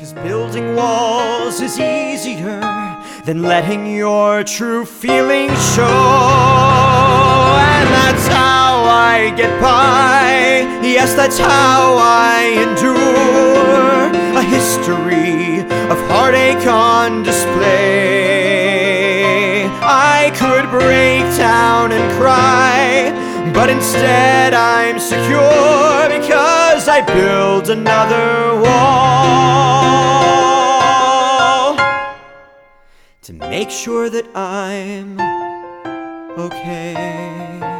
'Cause building walls is easier than letting your true feelings show. And that's how I get by, yes, that's how I endure a history of heartache on display. I could break down and cry, but instead I'm secure because I build another wall to make sure that I'm okay.